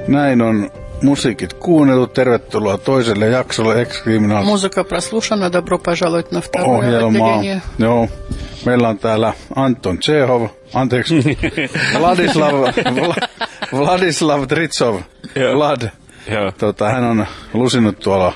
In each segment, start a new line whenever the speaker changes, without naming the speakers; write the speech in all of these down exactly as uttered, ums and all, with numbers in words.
Näin on musiikit kuunnellut. Tervetuloa toiselle jaksolle Ex-Criminals.
Музыка прослушана. Добро пожаловать на второе
ohjelmaa.
отделение.
Joo. Meillä on täällä Anton Tsehov, anteeksi, Vladislav, Vla, Vladislav Tritsov, Vlad. Tota, hän on lusinut tuolla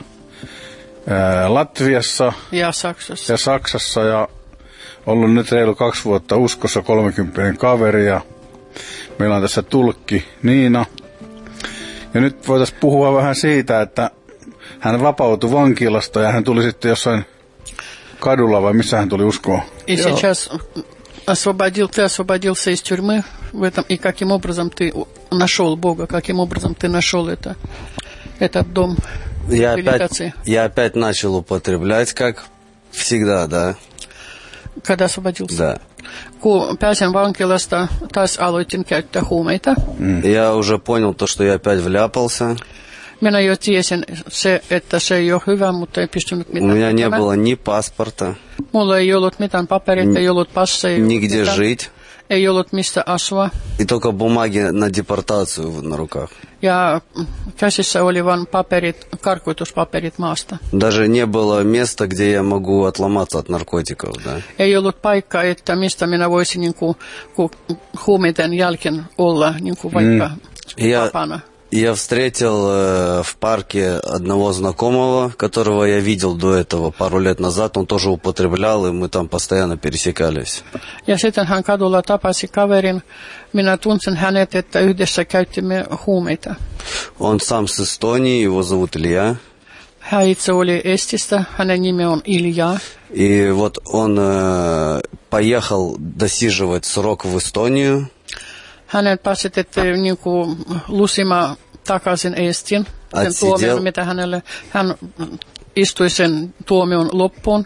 ää, Latviassa
ja Saksassa.
ja Saksassa ja ollut nyt reilu kaksi vuotta uskossa, kolmekymppinen kaveri ja meillä on tässä tulkki Niina. Ja nyt voitaisiin puhua vähän siitä, että hän vapautui vankilasta ja hän tuli sitten jossain kadulla vai missä hän tuli uskoon?
И сейчас освободил, ты освободился из тюрьмы в этом, и каким образом ты нашел Бога, каким образом ты нашел это, этот дом
я
реабилитации?
Опять, я опять начал употреблять, как всегда, да.
Когда освободился?
Да.
Kun pääsin vankilasta, taas aloitin käyttää huumeita.
Mm. Я уже понял то, что я опять вляпался.
Minä jo tiesin se, että se ei ole hyvä, mutta ei pystynyt mitään.
У меня не было ни паспорта.
Mulla ei ollut mitään paperit, ei ollut passeja.
Нигде жить.
Ei ollut mistä asua.
И только бумаги на депортацию на руках.
Ja käsissä oli vain paperit, karkoituspaperit maasta.
Даже не было места, где я могу отломаться от наркотиков, да.
Ei ollut paikka, että mistä minä voisin niin kuin, kuin huumeiden jälkeen olla niin kuin vaikka
mm.
vapaana.
Я встретил э, в парке одного знакомого, которого я видел до этого пару лет назад. Он тоже употреблял, и мы там постоянно пересекались.
Ja sitten hän kadulla tapasi kaverin. Minä tunsin hänet, että yhdessä käytimme huumeita.
Он сам с Эстонии, его зовут Илья.
Hän itse oli Estistä, hänen nimi on Ilja.
И вот он э, поехал досиживать срок в Эстонию.
Hänet pääsitettiin niin kuin lusima takaisin Estiin, sen tuomion, mitä hänelle, hän istui sen tuomion loppuun.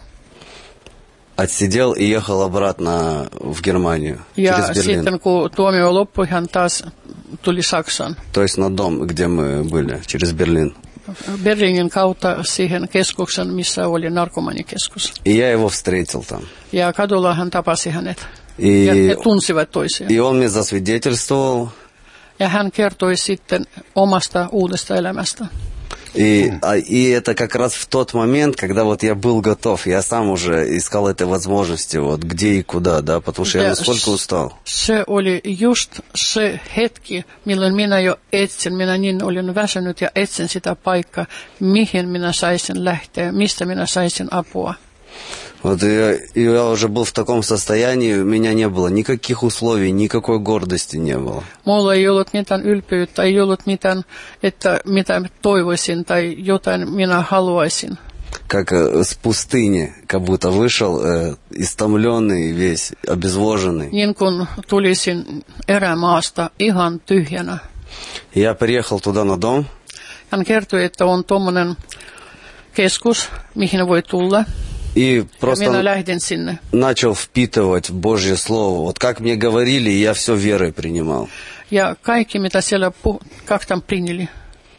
Отсидел и ехал обратно в Германию,
ja
через Берлин.
Sitten kun tuomio loppui, hän taas tuli Saksaan.
То есть на дом, где мы были, через Берлин.
Berlinin kautta siihen keskuksen, missä oli narkomanikeskus.
И я его встретил там.
Ja kadulla hän tapasi hänet.
И,
ja he tunsivat toisiaan.
И он мне засвидетельствовал.
Ja hän kertoi sitten omasta uudesta elämästä.
И, а, и это как раз в тот момент, когда вот я был готов, я сам уже искал этой возможности, вот где и куда, да, потому что я настолько устал.
Se oli just se hetki, milloin minä jo etsin, minä niin olin väsynyt ja etsin sitä paikkaa, mihin minä saisin lähteä, mistä minä saisin apua.
Вот я, я уже был в таком состоянии, у меня не было никаких условий, никакой гордости не было.
Mulla ei ollut mitään ylpeyttä, ei ollut mitään, että mitä toivoisin tai jotain minä haluaisin.
Как э, с пустыни, как будто вышел, э, истомленный весь, обезвоженный.
Niin kuin tulisin erämaasta ihan tyhjänä.
Я приехал туда на дом.
Hän kertoi, että on tommonen keskus, mihin voi tulla.
И просто
sinne.
начал впитывать Божье Слово. Вот как мне говорили, я все верой принимал.
Ja kaikki, mitä siellä puh... Как там приняли?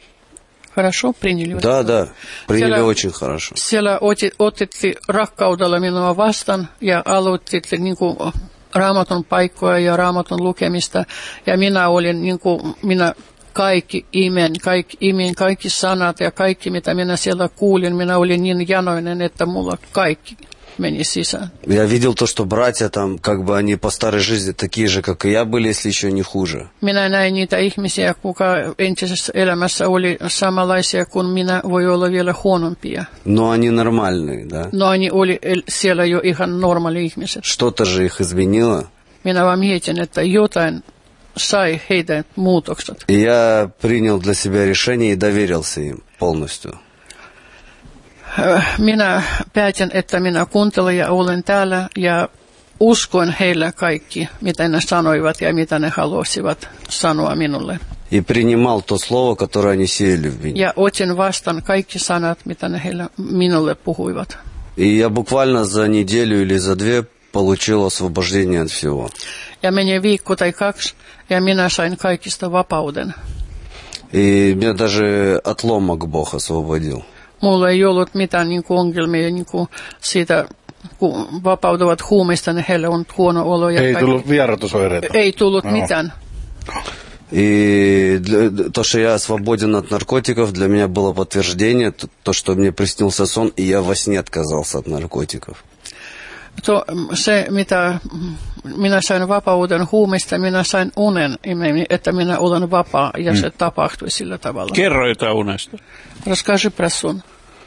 Хорошо приняли?
Да, да, приняли
siellä,
очень хорошо.
Siellä otit, otitte rakkaudella minua vastaan ja aloititte niin kuin raamatun paikkoja ja raamatun lukemista. Ja minä olin niin kuin, minä kaikki imen, kaikki imen, kaikki sanat ja kaikki, mitä minä siellä kuulin, minä olin niin janoinen, että mulla kaikki meni sisään.
Я видел то, что братья там, как бы они по старой жизни такие же, как и я были, если еще не хуже.
Minä näin niitä ihmisiä, kuka entisessä elämässä oli samanlaisia kuin minä, voi olla vielä huonompia.
Но они нормальные, да?
No они oli siellä jo ihan normaali ihmiset.
Что-то же их изменило.
Minä vaan mietin, että jotain sai heidän muutokset.
И я принял для себя решение и доверился им полностью.
Minä päätin, että minä kuuntelen ja olen täällä ja uskon heille kaikki, mitä ne sanoivat ja mitä ne halusivat sanoa minulle.
И принимал то слово, которое они сеяли в меня.
Ja otin vastaan kaikki sanat, mitä ne heille minulle puhuivat.
И я буквально за неделю или за две получил освобождение от всего.
Ja meni viikko tai kaksi ja minä sain kaikista vapauden.
И меня даже от ломок Бог освободил.
Mulla ei ollut mitään niin kuin ongelmia niin kuin siitä, kun vapautuvat huumeista, niin heille on huono olo. Ja
ei
kaikki.
tullut vierotusoireita?
Ei tullut
no.
mitään.
И для, то, что я свободен от наркотиков, для меня было подтверждение, то, то, что мне приснился сон, и я во сне отказался от наркотиков.
To, se, mitä minä sain vapauden huumista, minä sain unen, että minä olen vapaa, ja se tapahtui sillä tavalla.
Kerro jotain unesta.
Расскажи про сон.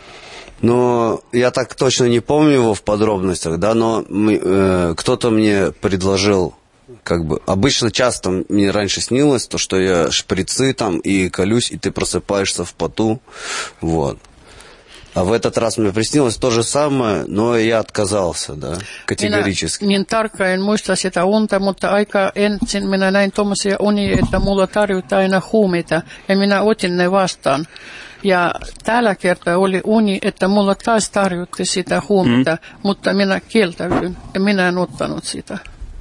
Но я так точно не помню его в подробностях, да, но мы, э, кто-то мне предложил, как бы, обычно часто мне раньше снилось, то, что я шприцы там и колюсь, и ты просыпаешься в поту, вот. А в этот раз мне приснилось то же самое, но я отказался, да, категорически.
Minä niin tarkkaan en muista sitä unta, mutta aika ensin minä näin tuommoisia unia, että mulla tarjotaan aina huumeita, ja minä otin ne vastaan. Ja tällä kertaa oli uni, että mulla taas tarjotti sitä huumeita, mm. mutta minä kieltäydyn, ja minä en ottanut sitä.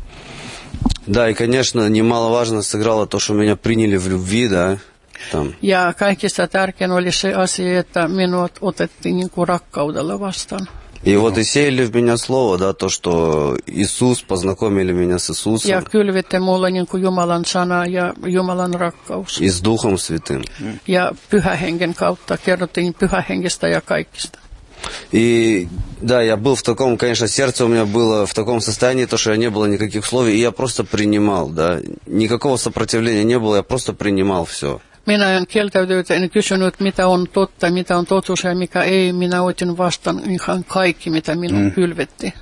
Да, и, конечно, немаловажно сыграло то, что меня приняли в любви, да. Там.
Ja kaikista tärkein oli se asia, että minut otettiin niin kuin rakkaudella vastaan.
И вот и сеяли в меня слово, да, то, что Иисус, познакомили меня с Иисусом.
Ja kylvitte mulle niin kuin Jumalan sana ja Jumalan rakkaus.
И с Духом Святым.
Ja Pyhähengen kautta kerrottiin Pyhähengestä ja kaikista.
И да, я был в таком, конечно, сердце у меня было в таком состоянии, то, что не было никаких условий, и я просто принимал, да. Никакого сопротивления не было, я просто принимал все.
Minä en kieltäytynyt, en kysynyt, mitä on totta, mitä on totuus ja mikä ei. Minä otin vastaan ihan kaikki, mitä minun mm. kylvetti.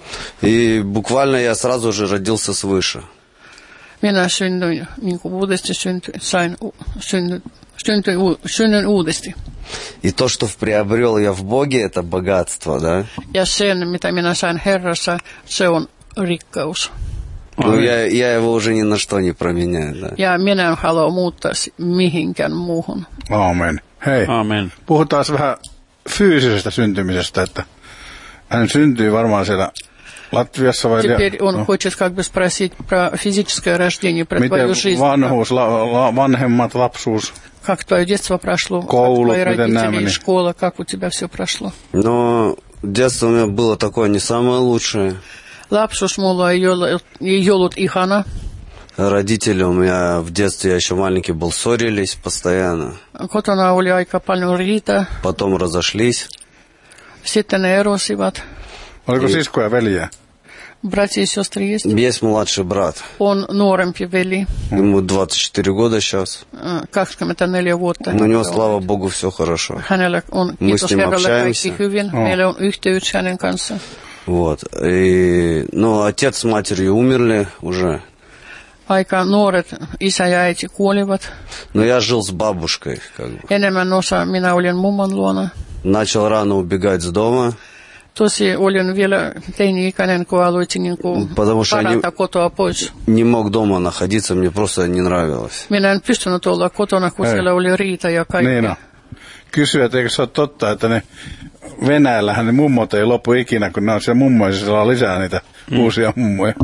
И буквально я сразу же родился свыше.
Minä synnyin, niin kuin uudesti syntyin, sain, synnyin, syntyin, synnyin uudesti.
И то, что приобрел я в Боге, это богатство, да?
Ja sen, mitä minä sain Herrassa, se on rikkaus.
Ну, я, я его уже ни на что не променяю, да.
Ja minä en halua muuttaa mihinkään muuhun.
Aamen. Hei,
Amen.
puhutaan vähän fyysisestä syntymisestä, että hän syntyi varmaan siellä Latviassa vai...
Теперь он хочет как бы спросить про физическое рождение, про твою жизнь.
Miten vanhuus, la, la, vanhemmat, lapsuus?
Как твое детство прошло,
Koulut,
как твои
miten nämä
родители,
meni?
школа, как у тебя все прошло?
Но детство у меня было такое не самое лучшее.
Lapsuus mulla ei ollut, ei ollut ihana.
Родители у меня в детстве, я еще маленький был, ссорились постоянно.
Kotona oli aika paljon riitä.
Потом разошлись.
Sitten ne erosivat.
Oliko siskoja veljiä?
Братья и сестры есть?
Есть младший брат.
Он nuorempi veli.
Ему двадцать четыре года сейчас.
kaksikymmentäneljä vuotta.
Но у него, слава Богу, все хорошо.
Hänellä on,
Мы
kiitos
с ним
Herralle,
общаемся.
kaikki hyvin. Meillä on yhteys hänen kanssa.
Вот. И, ну, отец с матерью умерли уже.
Aika nuoret isä ja äiti kuolivat.
Но я жил с бабушкой, как бы.
Enemmän osa minä olin mummon luona.
Начал рано убегать с дома.
Tosi olin vielä teini-ikäinen, kun aloitin niin kuin parata kotoa pois.
Не мог дома находиться, мне просто не нравилось.
Minä en pystynyt olla kotona, kun Ei. siellä oli riita ja kaikki.
Niina, kysyä, että eikö se ole totta, että ne Venäjällähän ne mummot ei lopu ikinä, kun ne on siellä mummoisilla lisää niitä mm. uusia mummoja.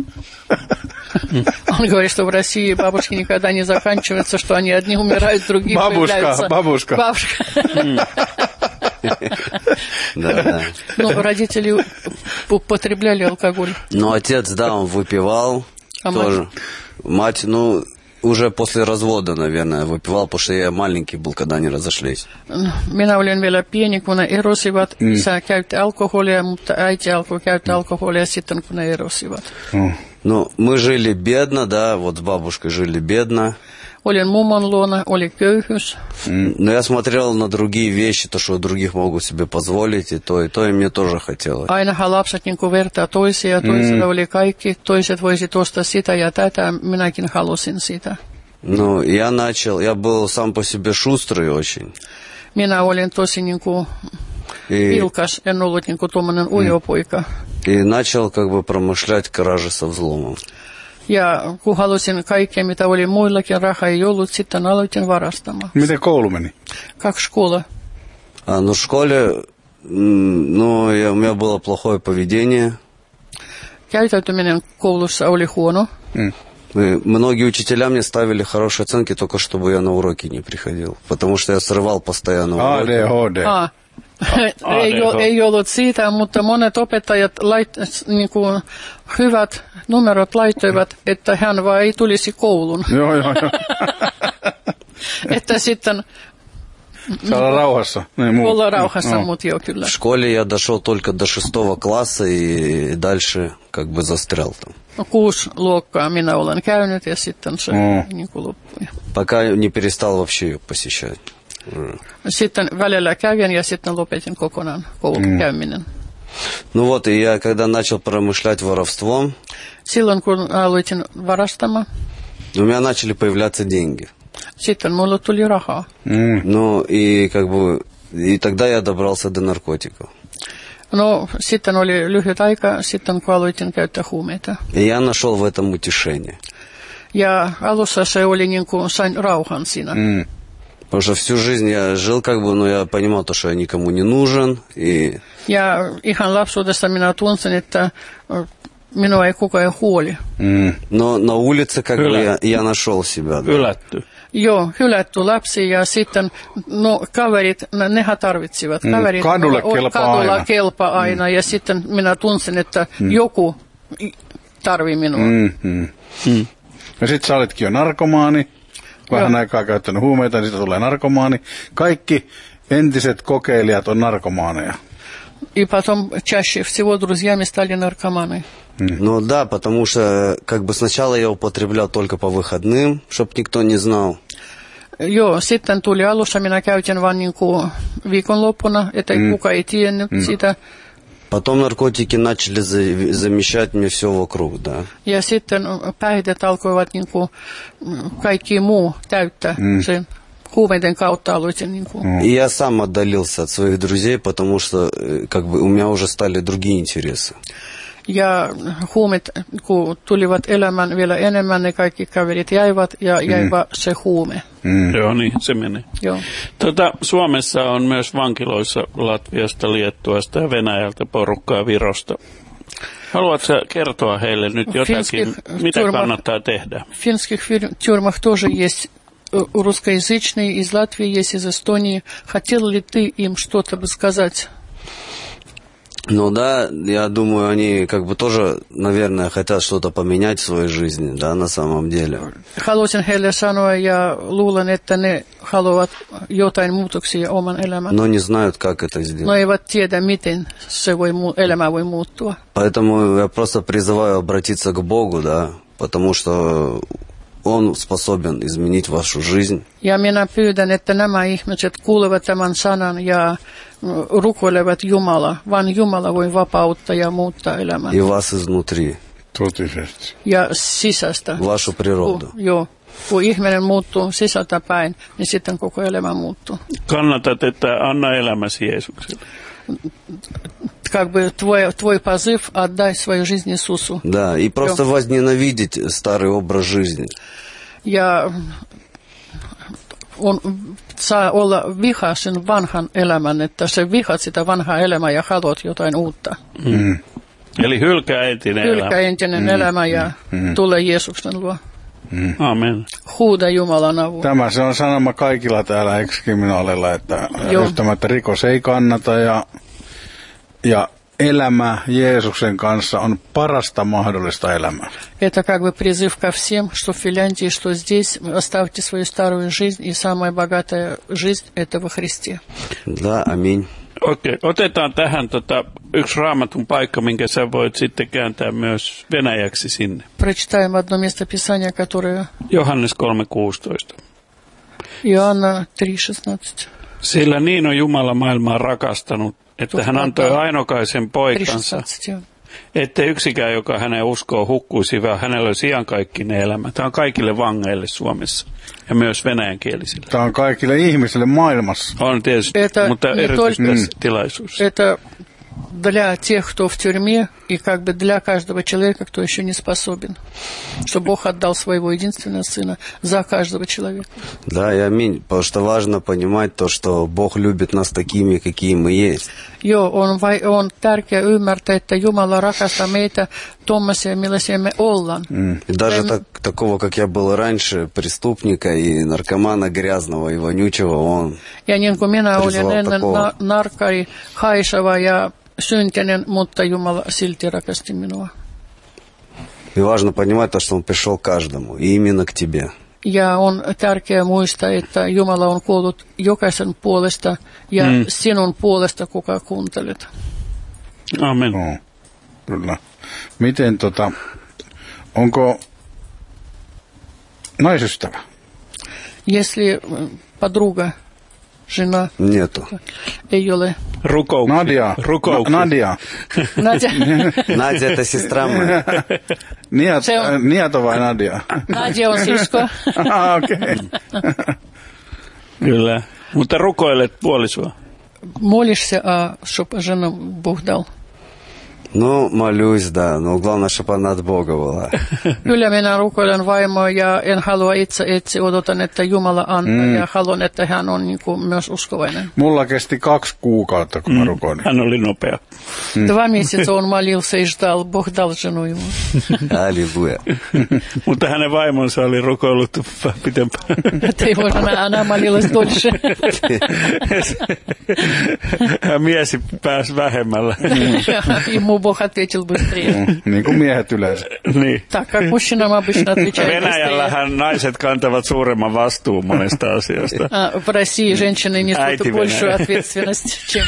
Он говорит, что в России бабушки никогда не заканчиваются, что они одни умирают, другие появляются.
Бабушка,
бабушка.
Да, да.
Ну, родители употребляли алкоголь.
Ну, отец, да, он выпивал
а
тоже.
Мать?
Мать, ну, уже после развода, наверное, выпивал, потому что я маленький был, когда они разошлись.
Minä olin vielä pieni, kun ne erosivat. Mm. Isä käytti alkoholia, mutta äiti alkoi käyttää alkoholia sitten, kun ne erosivat.
Mm.
Ну, мы жили бедно, да, вот с бабушкой жили бедно.
Olin mummon luona, oli köyhyys.
Mm. Но я смотрел на другие вещи, то, что у других могут себе позволить, и то, и то, и мне тоже хотелось.
Ainahan lapset niin kuin vertaa toisia, toisilla mm. oli kaikki, toiset voisit ostaa sitä ja tätä, minäkin halusin sitä.
Ну, я начал, я был сам по себе шустрый очень.
Minä olin tosi niin kuin vilkas, en ollut niin kuin tuommoinen ujo poika.
И начал как бы промышлять кражи со взломом.
Ja kun halusin kaikkea, mitä oli muillakin, rahaa ei ollut, sitten aloitin varastamaan.
Miten koulu meni?
Kaksi школа.
А, ну, в школе, ну, я, у меня было плохое поведение.
Käyttäytyminen koulussa oli huono.
Mm.
И многие учителя мне ставили хорошие оценки, только чтобы я на уроки не приходил. Потому что я срывал постоянно уроки.
A D H D.
A, ei, o, ei ollut siitä, mutta monet opettajat lait, niin kuin, hyvät numerot laittoivat, että hän vaan ei tulisi kouluun.
Joo, joo, joo.
Että sitten...
Saada rauhassa. Niin,
olla rauhassa, no. Mutta joo, kyllä.
В школе я дошел только до шестого класса и дальше как бы застрял там.
No, kuusi luokkaa minä olen käynyt ja sitten se mm. niin kuin loppui.
Пока не перестал вообще ее посещать.
Sitten välillä kävin ja sitten lopetin kokonaan koulun mm. käyminen.
Ну вот, и я когда начал промышлять воровством,
silloin kun aloitin varastamaan,
у меня начали появляться деньги.
Sitten mulle tuli rahaa.
Mm. Ну, и как бы, и тогда я добрался до наркотиков.
No, sitten oli lyhyt aika, sitten kun aloitin käyttää huumeita.
И я нашел в этом утешение.
Ja alussa se oli niin kuin sain rauhan siinä.
Mm. Потому что всю жизнь я жил как бы, но я понимал то, что я никому не нужен. И...
Ja ihan lapsuudesta minä tunsin, että minua ei kukaan huoli.
Mm. Но на улице как бы я, я нашел себя. Да.
Hylätty.
Joo, hylätty lapsi ja sitten no, kaverit, nehän tarvitsivat.
Mm,
Kaverit
kadulle kelpaa
kadulla
aina.
kelpaa aina mm. ja sitten minä tunsin, että mm. joku tarvii minua.
Mm, mm. Mm. Ja sitten sä olitkin jo narkomaani, vähän Joo. aikaa käyttänyt huumeita, niin siitä tulee narkomaani. Kaikki entiset kokeilijat on narkomaaneja.
И потом чаще всего друзьями стали наркоманы.
Ну да, потому что как бы сначала я употреблял только по выходным, чтобы никто не знал.
Joo, sitten tuli alussa, minä käytin vain niin kuin viikonloppuna, että mm. kukaan ei tiennyt mm. sitä.
Потом наркотики начали замещать мне все вокруг, да.
Ja sitten päihdet alkoivat niin kuin kaikki muu täyttää mm. sen. Huumeiden kautta aloitin niin kuin.
И я сам отдалился от своих друзей, потому что как бы у меня уже стали другие интересы.
Ja huumet, kun tulivat elämään vielä enemmän, ne kaikki kaverit jäivät ja jäivä mm. se huume.
Mm. Joo, niin se menee.
Joo.
Tota, Suomessa on myös vankiloissa Latviasta, Liettuasta ja Venäjältä porukkaa Virosta. Haluatko kertoa heille nyt jotakin, mitä kannattaa tehdä?
В финских тюрьмах тоже есть русскоязычные, из Латвии есть, из Эстонии. Хотел ли ты им что-то бы сказать?
Ну да, я думаю, они как бы тоже, наверное, хотят что-то поменять в своей жизни, да, на самом деле.
Haluaisin heille sanoa ja luulen, että ne haluavat jotain muutoksia oman elämän.
Но не знают, как это сделать.
No eivät tiedä, miten se voi, elämä voi muuttua.
Поэтому я просто призываю обратиться к Богу, да, потому что Он способен изменить вашу жизнь.
Ja minä pyydän, että nämä ihmiset kuulevat tämän sanan ja rukoilevat Jumala. Vain Jumala voi vapauttaa ja muuttaa elämän.
И вас изнутри.
Totisesti.
Ja sisästä.
Вашу природу.
Ku, joo. Kun ihminen muuttuu sisältä päin, niin sitten koko elämä muuttuu.
Kannatat, että anna elämäsi Jeesukselle.
Как бы твой, твой позыв отдай свою жизнь Иисусу.
Да, и просто Joo. возненавидеть старый образ жизни.
Ja on, saa olla viha sen vanhan elämän, että se vihat sitä vanhaa elämää ja haluat jotain uutta.
Mm. Eli hylkää entinen elämä.
Hylkää entinen mm. elämä ja mm. tule Jeesuksen luo.
Mm. Amen.
Huuda Jumalan avulla.
Tämä se on sanoma kaikilla täällä ex-kriminaalilla, että yhtämättä rikos ei kannata ja Ja elämä Jeesuksen kanssa on parasta mahdollista elämää.
Это как бы призыв ко всем, что в Финляндии, что здесь, оставьте свою старую жизнь, и самая богатая жизнь – это во Христе.
Да, аминь.
Okei, okay. Otetaan tähän tota, yksi raamatun paikka, minkä sä voit sitten kääntää myös venäjäksi sinne.
Прочитаем одно местописание, которое...
Johannes kolme kuusitoista.
Johanna три шестнадцать.
Sillä niin on Jumala maailmaa rakastanut, että hän antoi ainokaisen poikansa, että yksikään, joka hänen uskoo, hukkuisi, vaan hänellä olisi iankaikkinen elämä. Tämä on kaikille vangeille Suomessa ja myös venäjänkielisille.
Tämä on kaikille ihmisille maailmassa.
On tietysti,
että,
mutta erityisesti tässä tilaisuus.
Это для тех, кто в тюрьме, и как бы для каждого человека, кто еще не способен. Что Бог отдал своего единственного Сына за каждого человека.
Да, и аминь. Потому что важно понимать то, что Бог любит нас такими, какие мы есть.
Joo, on, vai, on tärkeää ymmärtää, että Jumala rakastaa meitä tuommoisia, millaisia me ollaan.
Mm. И даже
Прям...
так, такого, как я был раньше, преступника и наркомана грязного и вонючего, он
Ja niin kuin minä olin
призвал
ennen
такого.
na- narkkari, haiseva ja syntinen, mutta Jumala silti rakasti minua.
И важно понимать то, что он пришел к каждому, и именно к тебе.
Ja on tärkeää muistaa, että Jumala on kuollut jokaisen puolesta ja mm. sinun puolesta, kuka kuuntelet.
Amen.
No, kyllä. Miten tota, onko naisystävä?
Если подруга, жена,
Нету.
ei ole.
Rukouksia.
Nadia.
Rukouksia.
Na- Nadia.
Nadja,
Надя, это сестра моя.
Niat,
Se on-
äh, Niato vai Nadia?
Nadja on sisko.
Ah, okei.
Kyllä. Mutta rukoilet puolisoa.
Молишься, а чтоб жену Бог дал.
Ну, молюсь, да, но главное, чтобы она от Бога была.
Kyllä minä rukoilen vaimoa ja en halua itse etsiä, odotan, että Jumala antaa mm. ja haluan, että hän on niin kuin myös uskovainen.
Mulla kesti kaksi kuukautta, kun mä rukoilin.
Hän oli nopea.
Два месяца он молился и ждал, Бог дал жену ему.
Аллилуйя.
Mutta hänen vaimonsa oli rukoillut vähän pitempään.
Это его жена, она молилась дольше.
Mies pääsi vähemmällä.
Ему Бог ответил быстрее.
Mm, niin kuin miehet yleensä.
Niin.
Так как мужчинам обычно отвечают быстрее.
Venäjällähän naiset kantavat suuremman vastuun monesta asiasta.
А, в России женщины несут
Äiti
большую
Venäjä.
ответственность, чем...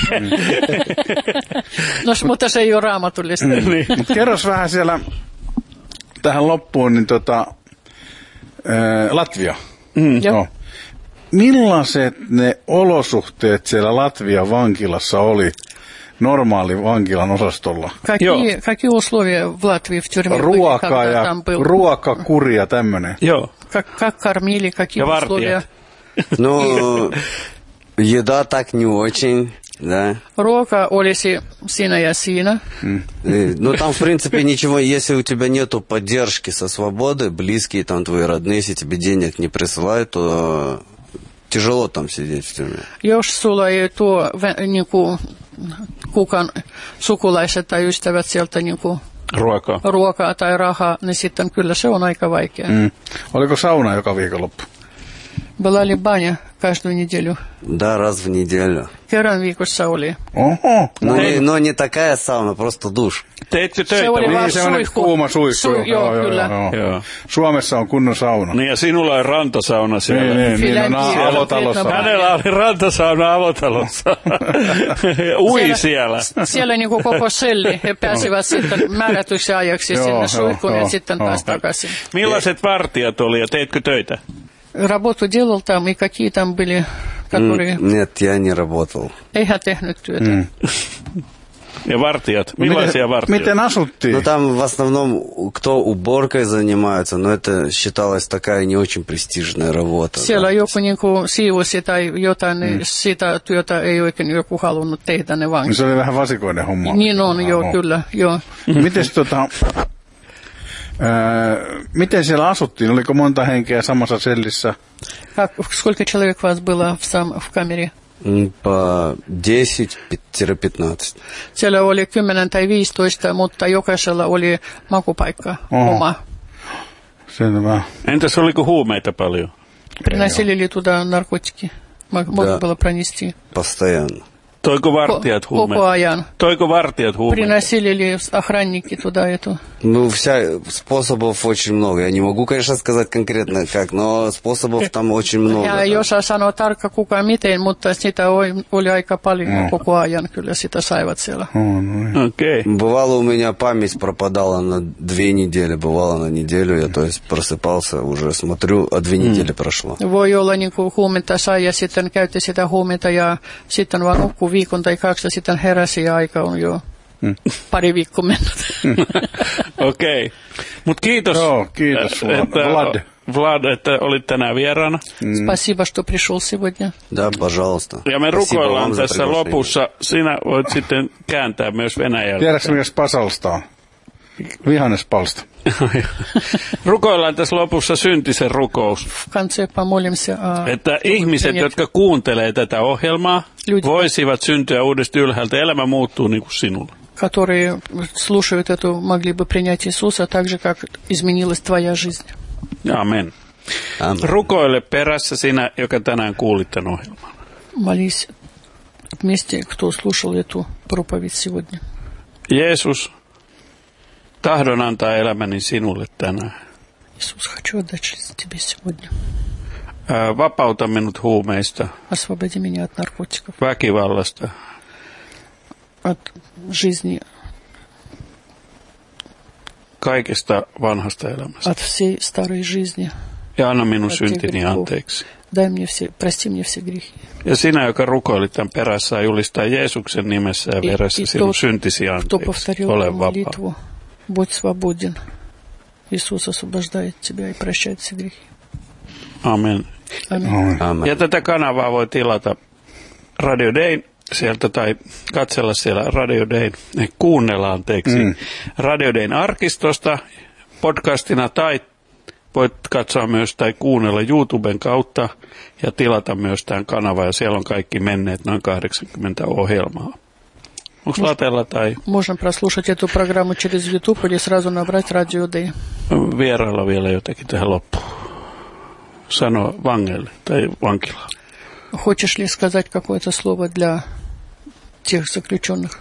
No, mutta se ei ole raamatullista.
Niin.
Mut kerros vähän siellä tähän loppuun, niin tota, ää, Latvia.
Mm.
No. Millaiset ne olosuhteet siellä Latvian vankilassa oli normaali vankilan osastolla?
Какие, какие условия в Латвии в тюрьме были,
Ruoka
когда
ja
там был?
ruokakuri ja tämmönen.
Joo.
Как, как кормили, какие
Ja
условия?
vartijat.
Ну, еда так не очень, да.
Руока olisi siinä ja siinä.
И, Ну, там, в принципе, ничего, если у тебя нету поддержки со свободы, близкие там твои родные, если тебе денег не присылают, то тяжело там сидеть в тюрьме.
Jos sulla ei tuo vä- niinku, kukaan sukulaiset tai ystävät sieltä niinku,
Ruokaa.
ruokaa tai rahaa, niin sitten kyllä se on aika vaikea. Mm.
Mm. Oliko sauna joka viikonloppu?
Была ли баня каждую неделю?
Да, раз в неделю.
Kerran viikossa oli.
Oho.
Но, не, но не такая сауна, просто душ.
Teetkö
Se
töitä?
oli
Niin,
vaan
semmoinen
suihku.
kuuma suihku.
Su- joo, kyllä.
Joo.
Suomessa on kunnon sauna.
Niin ja sinulla on rantasauna siellä.
Niin, niin, niin
Finlandia.
on avotalossa.
Vietnam.
Hänellä oli rantasauna avotalossa. Ui siellä.
Siellä niinku koko selli. He pääsivät sitten määrätyksi ajaksi
Joo,
sinne
joo,
suihkuun ja
joo,
sitten
joo.
taas takaisin.
Millaiset vartijat oli ja teetkö töitä?
Работу делал там, и какие там были, которые...
М, Нет, я не работал.
Ei hän tehnyt työtä.
Mm.
Ja vartijat? Millaisia
Miten,
vartijat?
miten asuttiin?
Ну, там в основном кто уборкой занимается, но это считалась такая не очень престижная работа.
Siellä
да.
joku niinku siivosi tai jotain, niin sitä työtä ei oikein joku halunnut tehdä ne vaan.
Se oli vähän vasikoinen homma.
Niin on, joo,
Oho.
kyllä, joo.
Mites tota, ää, miten siellä asuttiin? Oliko monta henkeä samassa sellissä?
Как, сколько человек вас было в, сам, в камере?
М, По десять-пятнадцать.
Siellä oli kymmenen tai viisitoista, mutta jokaisella oli makupaikka
Oho.
oma.
Selvä.
Entäs oliko huumeita paljon?
Приносили ли туда наркотики? Мог- Можно было пронести.
Постоянно.
Toiko vartijat
Koko
huumeita?
ajan.
Toiko vartijat huumeita?
Приносили ли охранники туда эту?
Ну, вся способов очень много. Я не могу, конечно, сказать конкретно как, но способов там очень много.
Ja
да.
ei osaa sanoa tarkka kuka miten, mutta sitä oli, oli aika paljon
Mm.
koko ajan. Kyllä sitä saivat siellä.
Oh, noin.
Okei. Okay.
Бывало, у меня память пропадала на две недели, бывало на неделю. Я, то есть, просыпался, уже смотрю, а две недели прошло.
Voi olla niin kuin huumetta sai ja sitten käytti sitä huumetta ja sitten vaan nukkuu viikon tai kaksi ja sitten heräsi ja aika on jo
Mm.
pari viikkoa mennyt.
Okei. Okay. Mut kiitos.
Joo, kiitos sulla.
että
Vlad.
Vlad, että olit tänään vieraana.
Mm. Спасибо, что пришел сегодня.
Да, пожалуйста.
Ja me rukoillaan tässä lopussa. Sinä voit sitten kääntää myös venäjällä.
Tiedätkö, mikä Spasalsta on? Vihannespalsta.
Rukoillaan tässä lopussa syntisen rukous. Että ihmiset, jotka kuuntelee tätä ohjelmaa, voisivat syntyä uudesta ylhäältä. Elämä muuttuu niin kuin sinulla.
Которые слушают эту, могли бы принять Иисуса так же, как изменилась твоя жизнь.
Amen. Amen. Rukoile perässä sinä, joka tänään kuulit tämän ohjelman.
Молись вместе, кто слушал эту проповедь сегодня.
Jeesus, tahdon antaa elämäni sinulle tänään.
Иисус, хочу отдать жизнь тебе сегодня.
Vapauta minut huumeista.
Освободи меня от наркотиков.
Väkivallasta.
От жизни.
Kaikesta vanhasta elämästä.
От всей старой жизни.
Ja anna minun syntini anteeksi.
Дай мне все, прости мне все грехи.
Ja sinä, joka rukoilit tämän perässä, julistaa Jeesuksen nimessä ja veressä sinun syntisi anteeksi. Ole vapaa.
Будь свободен. Иисус освобождает тебя и прощает все грехи.
Amen.
Amen.
Amen.
Ja tätä kanavaa voi tilata Radio Dayn sieltä tai katsella siellä Radio Dayn, eh, kuunnella anteeksi, mm. Radio Dayn arkistosta podcastina tai voit katsoa myös tai kuunnella YouTuben kautta ja tilata myös tämän kanavan ja siellä on kaikki menneet noin kahdeksankymmentä ohjelmaa. Onko latella tai...
Можно прослушать эту программу через YouTube или сразу набрать Radio Day.
Vierailla vielä jotakin tähän loppuun. Sano vangeille tai vankilaan.
Хочешь ли сказать какое-то слово для тех заключенных?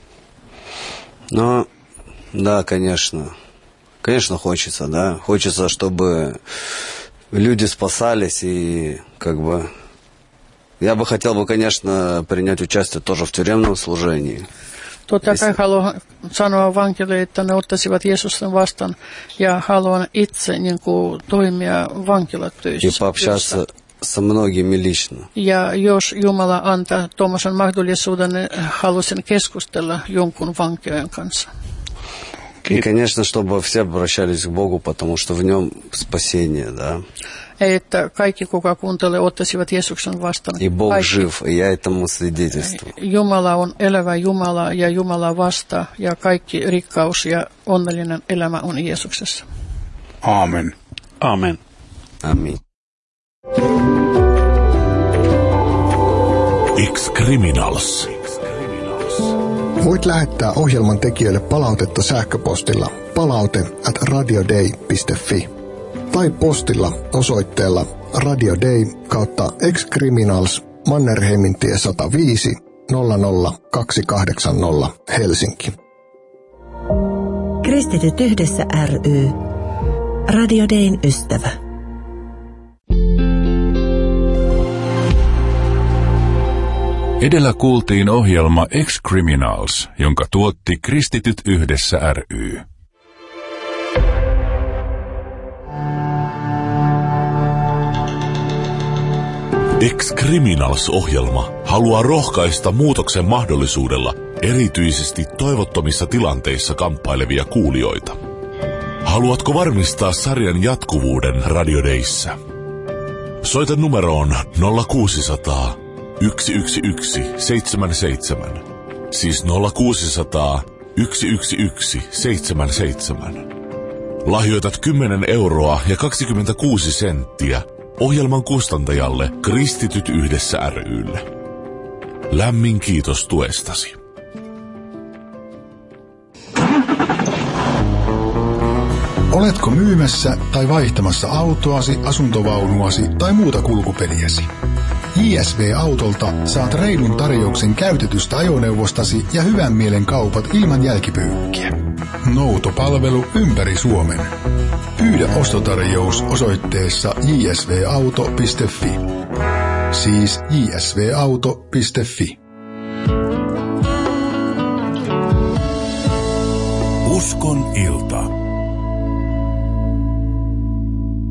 Ну, да, конечно. Конечно, хочется, да. Хочется, чтобы люди спасались и как бы... Я бы хотел бы, конечно, принять участие тоже в tюремном служении.
Totta kai haluan sanoa vankille, että ne ottaisivat Jeesuksen vastaan ja haluan itse niin kuin, toimia vankilatöissä.
И пообщаться со многими лично.
Ja jos Jumala antaa tuommoisen mahdollisuuden, haluaisin keskustella jonkun vankilan kanssa.
И, конечно, чтобы все обращались к Богу, потому что в нем спасение, да.
Että kaikki, kuka kuuntelee, ottaisivat Jeesuksen vastaan.
И Бог
kaikki.
жив, и я этому свидетельствую.
Jumala on elävä Jumala ja Jumala vastaa ja kaikki rikkaus ja onnellinen elämä on Jeesuksessa.
Amen.
Amen.
Amen.
Ex-Criminals. Voit lähettää ohjelman tekijöille palautetta sähköpostilla palaute at radioday piste fi tai postilla osoitteella radioday kautta Ex-Criminals Mannerheimintie sata viisi nolla nolla kaksi kahdeksan nolla Helsinki.
Kristityt yhdessä ry. Radio Dayn ystävä.
Edellä kuultiin ohjelma Ex-Criminals, jonka tuotti Kristityt yhdessä ry. Ex-Criminals-ohjelma haluaa rohkaista muutoksen mahdollisuudella erityisesti toivottomissa tilanteissa kamppailevia kuulijoita. Haluatko varmistaa sarjan jatkuvuuden Radio Dayssä? Soita numeroon nolla kuusisataa yksi yksi yksi seitsemän seitsemän, siis nolla kuusisataa yksi yksi yksi seitsemän seitsemän. Lahjoitat kymmenen euroa ja kaksikymmentäkuusi senttiä ohjelman kustantajalle Kristityt yhdessä ry:lle. Lämmin kiitos tuestasi.
Oletko myymässä tai vaihtamassa autoasi, asuntovaunuasi tai muuta kulkupeliäsi? J S V-autolta saat reilun tarjouksen käytetystä ajoneuvostasi ja hyvän mielen kaupat ilman jälkipyykkiä. Noutopalvelu ympäri Suomen. Pyydä ostotarjous osoitteessa j s v auto piste f i. Siis j s v auto piste f i.
Uskon ilta.